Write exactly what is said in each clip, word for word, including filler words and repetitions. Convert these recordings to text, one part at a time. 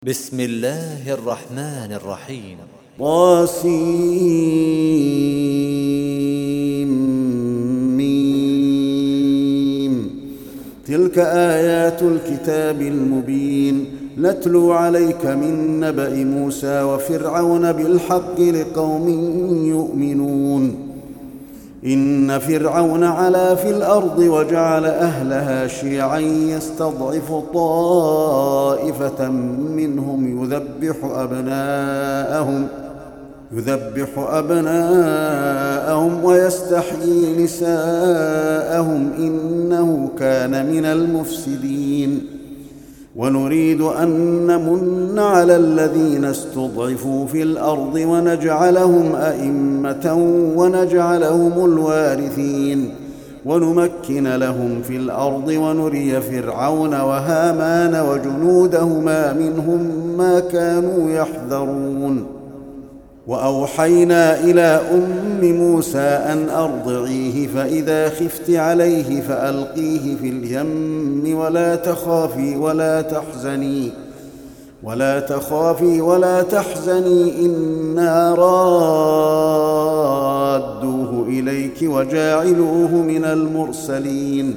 بسم الله الرحمن الرحيم. طاسيم. تلك آيات الكتاب المبين نتلو عليك من نبأ موسى وفرعون بالحق لقوم يؤمنون. إن فرعون علا في الأرض وجعل أهلها شيعا يستضعف طائفة منهم يذبح أبناءهم يذبح أبناءهم ويستحيي نساءهم إنه كان من المفسدين. ونريد أن نمن على الذين استضعفوا في الأرض ونجعلهم أئمة ونجعلهم الوارثين ونمكن لهم في الأرض ونري فرعون وهامان وجنودهما منهم ما كانوا يحذرون. وأوحينا إلى أم موسى أن أرضعيه فإذا خفت عليه فألقيه في اليم ولا تخافي ولا تحزني ولا تخافي ولا تحزني إنا رادوه إليك وجاعلوه من المرسلين.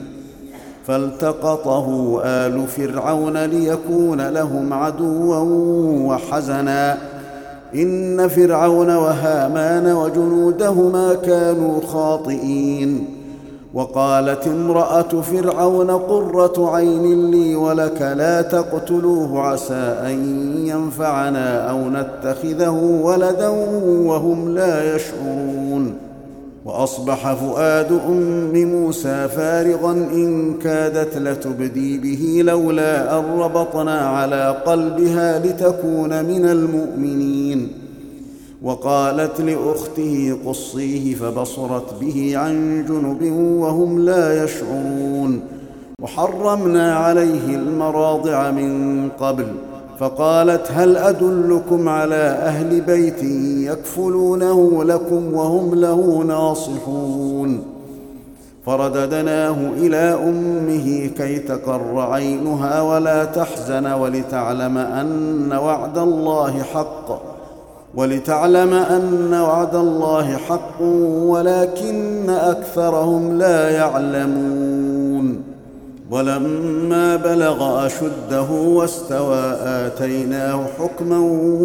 فالتقطه آل فرعون ليكون لهم عدوا وحزنا إن فرعون وهامان وجنودهما كانوا خاطئين. وقالت امرأة فرعون قرة عين لي ولك لا تقتلوه عسى أن ينفعنا أو نتخذه ولدا وهم لا يشعرون. وأصبح فؤاد أم موسى فارغا إن كادت لتبدي به لولا أن ربطنا على قلبها لتكون من المؤمنين. وقالت لأخته قصيه فبصرت به عن جنب وهم لا يشعرون. وحرمنا عليه المراضع من قبل فقالت هل أدلكم على أهل بيت يكفلونه لكم وهم له ناصحون. فرددناه إلى أمه كي تقر عينها ولا تحزن ولتعلم أن وعد الله حق ولتعلم أن وعد الله حق ولكن أكثرهم لا يعلمون. ولما بلغ أشده واستوى آتيناه حكما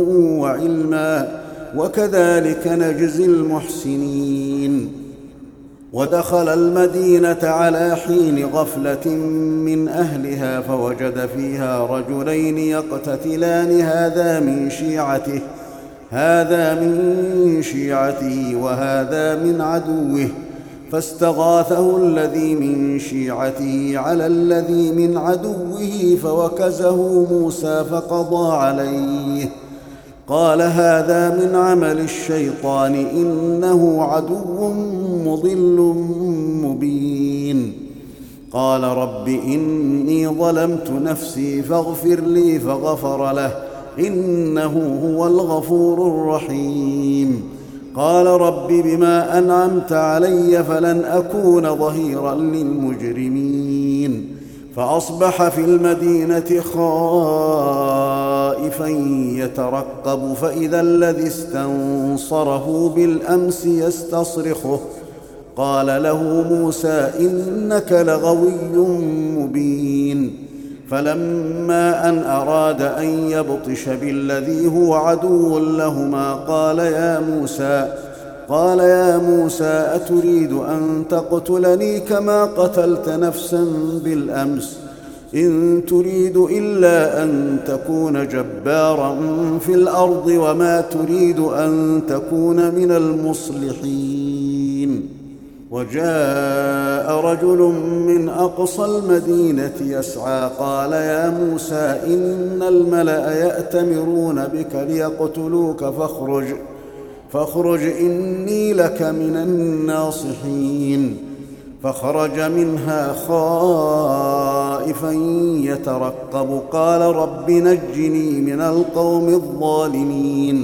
وعلما وكذلك نجزي المحسنين. ودخل المدينة على حين غفلة من أهلها فوجد فيها رجلين يقتتلان هذا من شيعته هذا من شيعته وهذا من عدوه فاستغاثه الذي من شيعته على الذي من عدوه فوكزه موسى فقضى عليه. قال هذا من عمل الشيطان إنه عدو مضل مبين. قال رب إني ظلمت نفسي فاغفر لي فغفر له إنه هو الغفور الرحيم. قال رب بما أنعمت علي فلن أكون ظهيرا للمجرمين. فأصبح في المدينة خائفا يترقب فإذا الذي استنصره بالأمس يستصرخه. قال له موسى إنك لغوي مبين. فلما أن أراد أن يبطش بالذي هو عدو لهما قال يا موسى قال يا موسى أتريد أن تقتلني كما قتلت نفسا بالأمس إن تريد إلا أن تكون جبارا في الأرض وما تريد أن تكون من المصلحين. وجاء رجل من أقصى المدينة يسعى قال يا موسى إن الملأ يأتمرون بك ليقتلوك فاخرج فاخرج إني لك من الناصحين. فخرج منها خائفا يترقب قال رب نجني من القوم الظالمين.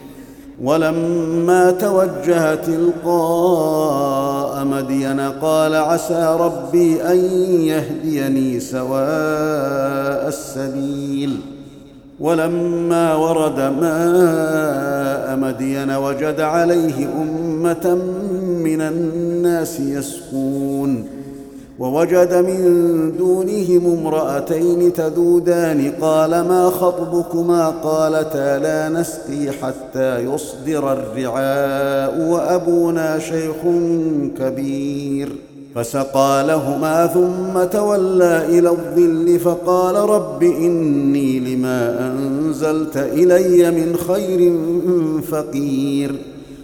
ولما توجه تلقاء مدين قال عسى ربي أن يهديني سواء السبيل. ولما ورد ماء مدين وجد عليه أمة من الناس يسقون ووجد من دونهم امرأتين تذودان قال ما خطبكما قالتا لا نسقي حتى يصدر الرعاء وأبونا شيخ كبير فسقى لهما ثم تولى إلى الظل فقال رب إني لما أنزلت إلي من خير فقير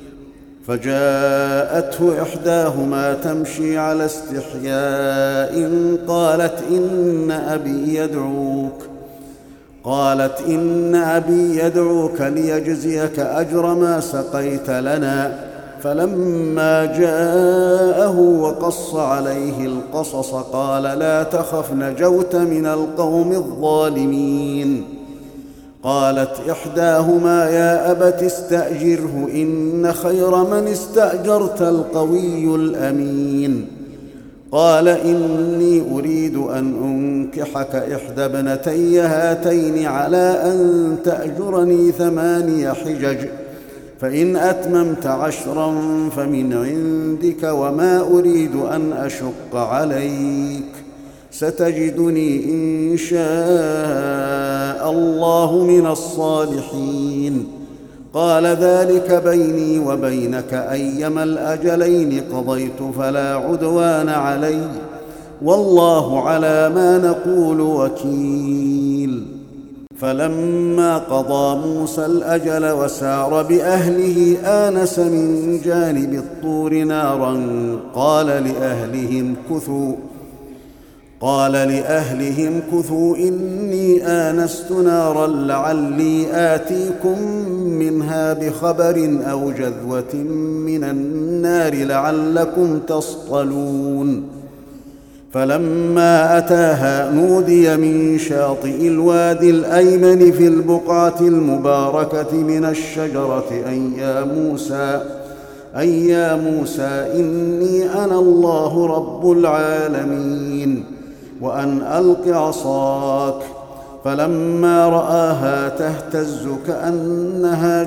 فجاءته إحداهما تمشي على استحياء قالت إن أبي يدعوك قالت إن أبي يدعوك ليجزيك أجر ما سقيت لنا فلما جاءه وقص عليه القصص قال لا تخف نجوت من القوم الظالمين قالت إحداهما يا أبت استأجره إن خير من استأجرت القوي الأمين قال إني أريد أن أنكحك إحدى ابنتي هاتين على أن تأجرني ثماني حجج فإن أتممت عشرا فمن عندك وما أريد أن أشق عليك ستجدني إن شاء الله من الصالحين قال ذلك بيني وبينك أيما الأجلين قضيت فلا عدوان علي والله على ما نقول وكيل فلما قضى موسى الأجل وسار بأهله آنس من جانب الطور نارا قال لأهلهم كثوا قال لأهلهم كثوا إني آنست نارا لعلي آتيكم منها بخبر أو جذوة من النار لعلكم تصطلون فلما أتاها نودي من شاطئ الوادي الأيمن في البقعة المباركة من الشجرة أن يا موسى أن يا موسى إني أنا الله رب العالمين وأن ألق عصاك فلما رآها تهتز كأنها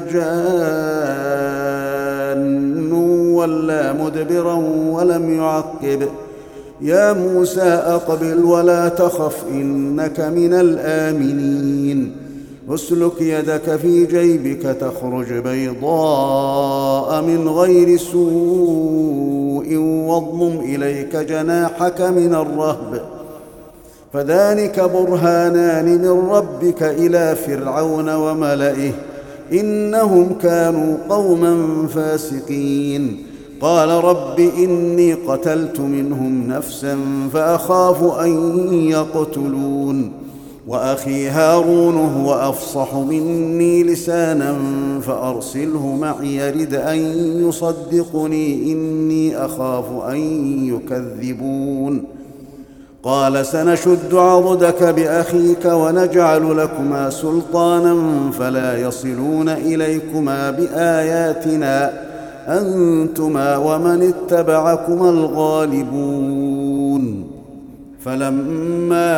جان ولا مدبرا ولم يعقب يا موسى أقبل ولا تخف إنك من الآمنين اسلك يدك في جيبك تخرج بيضاء من غير سوء واضمم إليك جناحك من الرهب فذلك برهانان من ربك إلى فرعون وملئه إنهم كانوا قوما فاسقين قال رب إني قتلت منهم نفسا فأخاف أن يقتلون وأخي هارون هو أفصح مني لسانا فأرسله معي يرد أن يصدقني إني أخاف أن يكذبون قال سنشد عضدك بأخيك ونجعل لكما سلطانا فلا يصلون إليكما بآياتنا أنتما ومن اتبعكما الغالبون فلما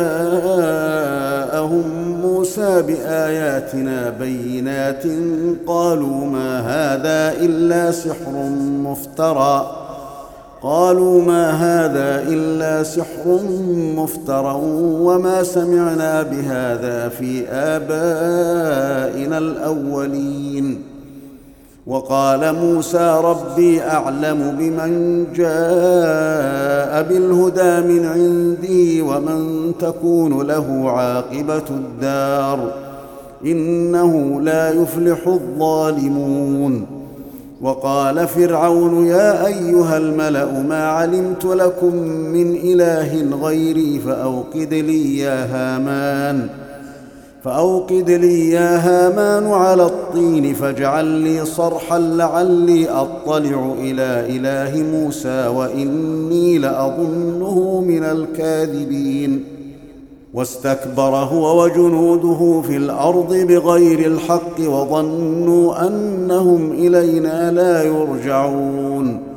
جاءهم موسى بآياتنا بينات قالوا ما هذا إلا سحر مفترى قالوا ما هذا إلا سحر مفترى وما سمعنا بهذا في آبائنا الأولين وقال موسى ربي أعلم بمن جاء بالهدى من عندي ومن تكون له عاقبة الدار إنه لا يفلح الظالمون وقال فرعون يا أيها الملأ ما علمت لكم من إله غيري فأوقد لي يا هامان فأوقد لي يا هامان على الطين فاجعل لي صرحا لعلي أطلع إلى إله موسى وإني لأظنه من الكاذبين واستكبر هو وجنوده في الأرض بغير الحق وظنوا أنهم إلينا لا يرجعون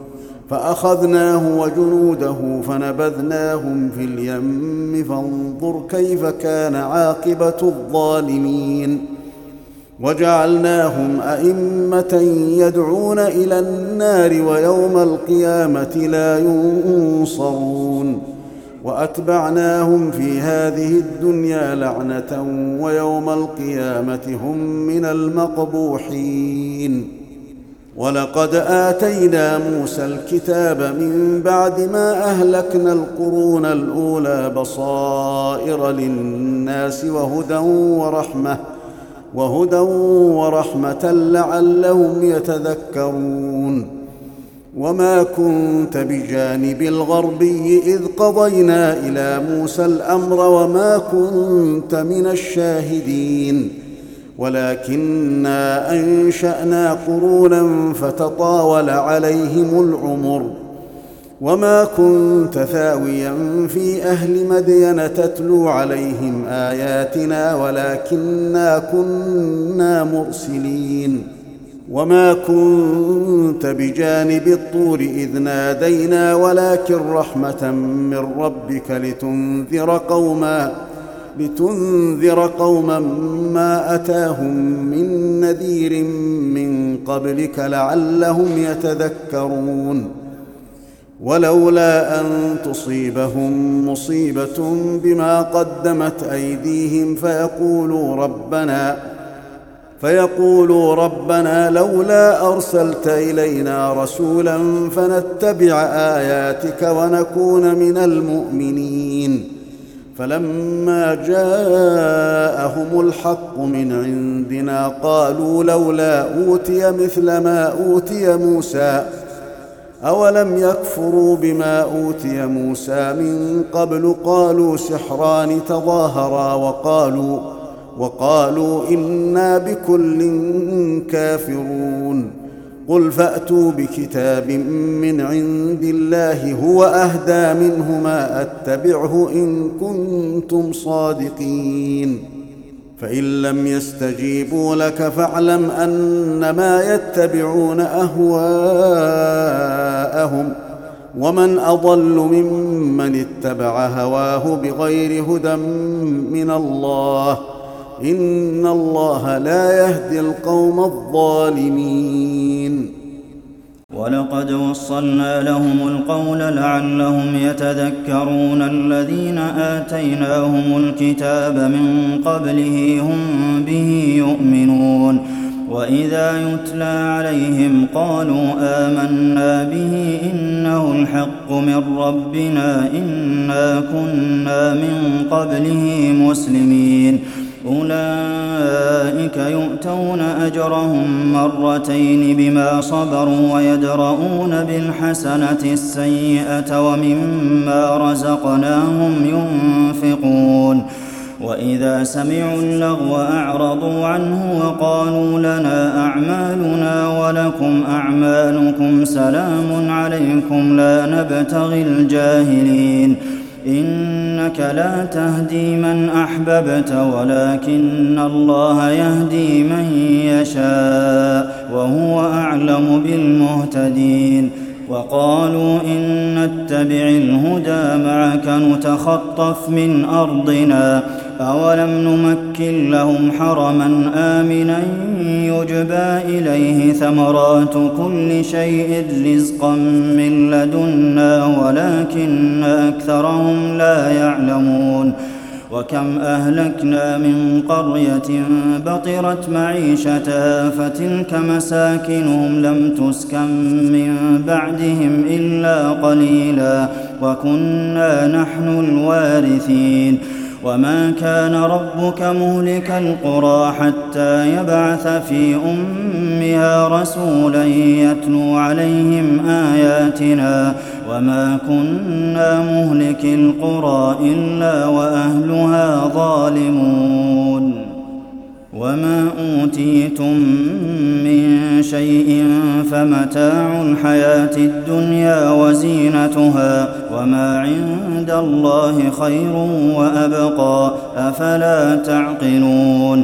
فأخذناه وجنوده فنبذناهم في اليم فانظر كيف كان عاقبة الظالمين وجعلناهم أئمة يدعون إلى النار ويوم القيامة لا ينصرون وأتبعناهم في هذه الدنيا لعنة ويوم القيامة هم من المقبوحين ولقد آتينا موسى الكتاب من بعد ما أهلكنا القرون الأولى بصائر للناس وهدى ورحمة وهدى ورحمة لعلهم يتذكرون وما كنت بجانب الغربي إذ قضينا إلى موسى الأمر وما كنت من الشاهدين ولكننا أنشأنا قرونا فتطاول عليهم العمر وما كنت ثاويا في أهل مدين تتلو عليهم آياتنا ولكننا كنا مرسلين وما كنت بجانب الطور إذ نادينا ولكن رحمة من ربك لتنذر قوما لتنذر قوما ما أتاهم من نذير من قبلك لعلهم يتذكرون ولولا أن تصيبهم مصيبة بما قدمت أيديهم فيقولوا ربنا فيقولوا ربنا لولا أرسلت إلينا رسولا فنتبع آياتك ونكون من المؤمنين فلما جاءهم الحق من عندنا قالوا لولا أوتي مثل ما أوتي موسى أولم يكفروا بما أوتي موسى من قبل قالوا سحران تظاهرا وقالوا وقالوا إنا بكل كافرون قل فأتوا بكتاب من عند الله هو أهدى منه ما أتبعه إن كنتم صادقين فإن لم يستجيبوا لك فاعلم أنما يتبعون أهواءهم ومن أضل ممن اتبع هواه بغير هدى من الله إن الله لا يهدي القوم الظالمين ولقد وصلنا لهم القول لعلهم يتذكرون الذين آتيناهم الكتاب من قبله هم به يؤمنون وإذا يتلى عليهم قالوا آمنا به إنه الحق من ربنا إنا كنا من قبله مسلمين أولئك يؤتون أجرهم مرتين بما صبروا ويدرؤون بالحسنة السيئة ومما رزقناهم ينفقون وإذا سمعوا اللغو أعرضوا عنه وقالوا لنا أعمالنا ولكم أعمالكم سلام عليكم لا نبتغي الجاهلين إنك لا تهدي من أحببت ولكن الله يهدي من يشاء وهو أعلم بالمهتدين وقالوا إن نتبع الهدى معك نتخطف من أرضنا أولم نمكن لهم حرما آمنا يجبى إليه ثمرات كل شيء رزقا من لدنا ولكن أكثرهم لا يعلمون وكم أهلكنا من قرية بطرت معيشتها فتلك مساكنهم لم تسكن من بعدهم إلا قليلا وكنا نحن الوارثين وما كان ربك مهلك القرى حتى يبعث في أمها رسولا يتلو عليهم آياتنا وما كنا مهلك القرى إلا وأهلها ظالمون وما أوتيتم من شيء فمتاع الحياة الدنيا وزينتها وما عند الله خير وأبقى أفلا تعقلون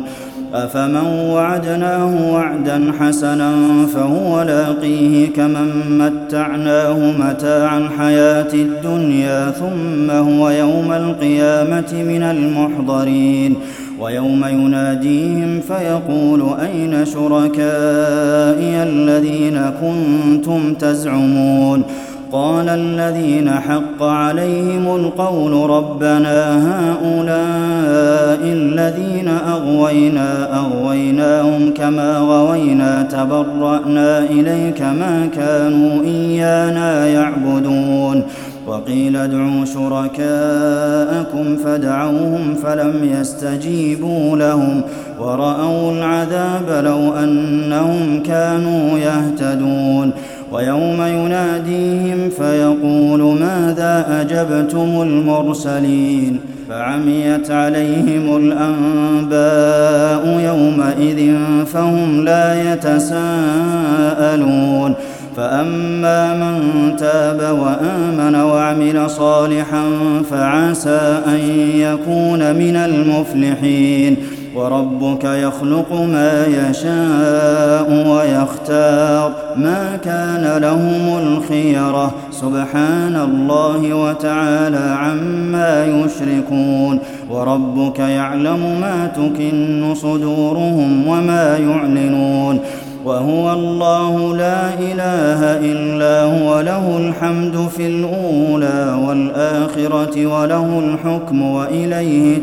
أفمن وعدناه وعدا حسنا فهو لاقيه كمن متعناه متاع الحياة الدنيا ثم هو يوم القيامة من المحضرين ويوم يناديهم فيقول أين شركائي الذين كنتم تزعمون قال الذين حق عليهم القول ربنا هؤلاء الذين أغوينا أغويناهم كما غوينا تبرأنا إليك ما كانوا إيانا يعبدون وقيل ادعوا شركاءكم فدعوهم فلم يستجيبوا لهم ورأوا العذاب لو أنهم كانوا يهتدون ويوم يناديهم فيقول ماذا أجبتم المرسلين فعميت عليهم الأنباء يومئذ فهم لا يتساءلون فأما من تاب وآمن وعمل صالحا فعسى أن يكون من المفلحين وربك يخلق ما يشاء ويختار ما كان لهم الخيرة سبحان الله وتعالى عما يشركون وربك يعلم ما تكن صدورهم وما يعلنون وهو الله لا إله إلا هو له الحمد في الأولى والآخرة وله الحكم وإليه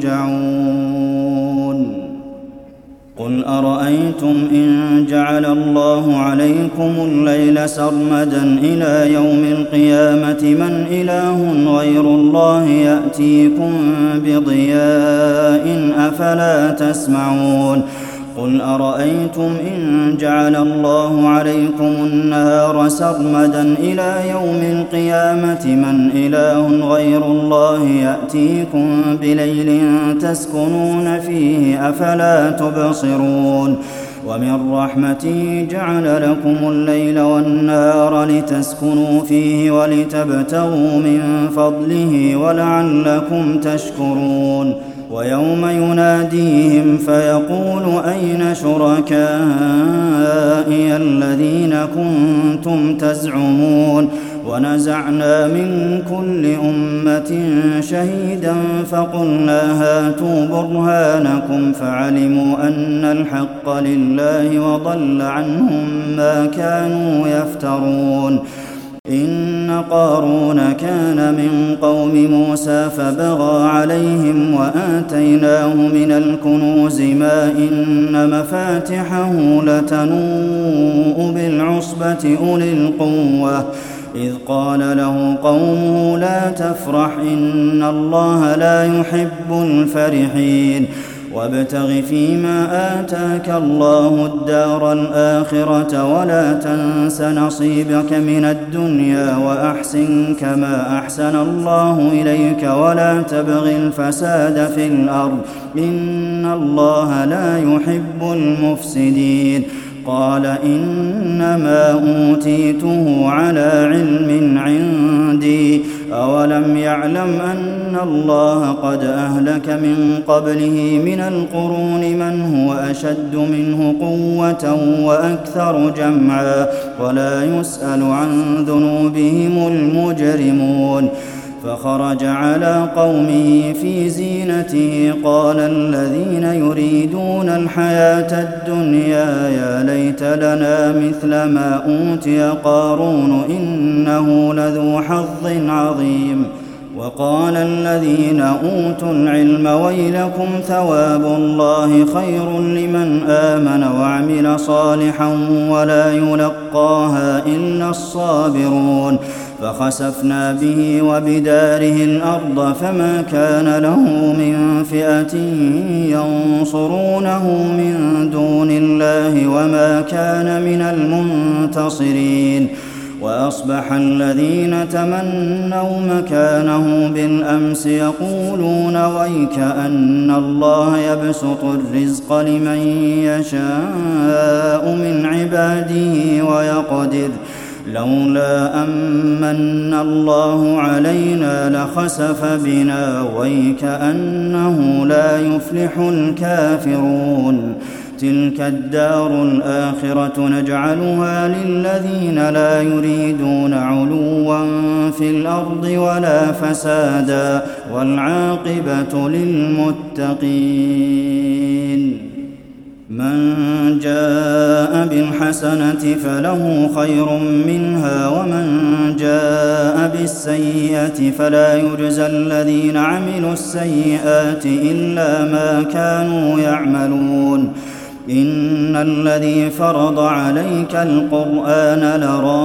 ترجعون قل أرأيتم إن جعل الله عليكم الليل سرمدا إلى يوم القيامة من إله غير الله يأتيكم بضياء أفلا تسمعون قل أرأيتم إن جعل الله عليكم النهار سرمدا إلى يوم القيامة من إله غير الله يأتيكم بليل تسكنون فيه أفلا تبصرون ومن رحمته جعل لكم الليل والنهار لتسكنوا فيه ولتبتغوا من فضله ولعلكم تشكرون ويوم يناديهم فيقول أين شركائي الذين كنتم تزعمون ونزعنا من كل أمة شهيدا فقلنا هاتوا برهانكم فعلموا أن الحق لله وضل عنهم ما كانوا يفترون إن قارون كان من قوم موسى فبغى عليهم وآتيناه من الكنوز ما إن مفاتحه لتنوء بالعصبة أولي القوة إذ قال له قومه لا تفرح إن الله لا يحب الفرحين وابتغ فيما آتاك الله الدار الآخرة ولا تنس نصيبك من الدنيا وأحسن كما أحسن الله إليك ولا تبغ الفساد في الأرض إن الله لا يحب المفسدين قال إنما أوتيته على علم عندي أولم يعلم أن الله قد أهلك من قبله من القرون من هو أشد منه قوة وأكثر جمعا ولا يسأل عن ذنوبهم المجرمون فخرج على قومه في زينته قال الذين يريدون الحياة الدنيا يا ليت لنا مثل ما أوتي قارون إنه لذو حظ عظيم وقال الذين أوتوا العلم ويلكم ثواب الله خير لمن آمن وعمل صالحا ولا يلقاها إلا الصابرون فخسفنا به وبداره الأرض فما كان له من فئة ينصرونه من دون الله وما كان من المنتصرين وأصبح الذين تمنوا مكانه بالأمس يقولون ويك أن الله يبسط الرزق لمن يشاء من عباده ويقدر لولا أمن الله علينا لخسف بنا ويكأنه لا يفلح الكافرون تلك الدار الآخرة نجعلها للذين لا يريدون علوا في الأرض ولا فسادا والعاقبة للمتقين من جاء بالحسنة فله خير منها ومن جاء بالسيئة فلا يجزى الذين عملوا السيئات إلا ما كانوا يعملون إن الذي فرض عليك القرآن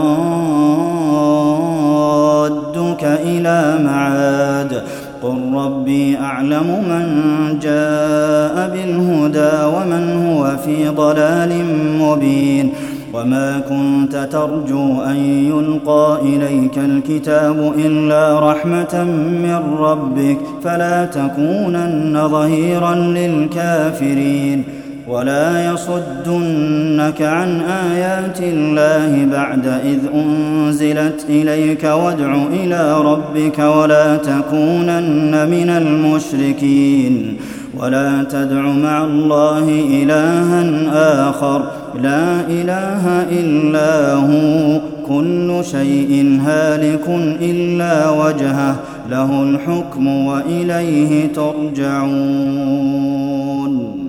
لرادك إلى معاد قل ربي أعلم من جاء بالهدى ومن هو في ضلال مبين وما كنت ترجو أن يلقى إليك الكتاب إلا رحمة من ربك فلا تكونن ظهيرا للكافرين ولا يصدنك عن آيات الله بعد إذ أنزلت إليك وادع إلى ربك ولا تكونن من المشركين ولا تدع مع الله إلها آخر لا إله إلا هو كل شيء هالك إلا وجهه له الحكم وإليه ترجعون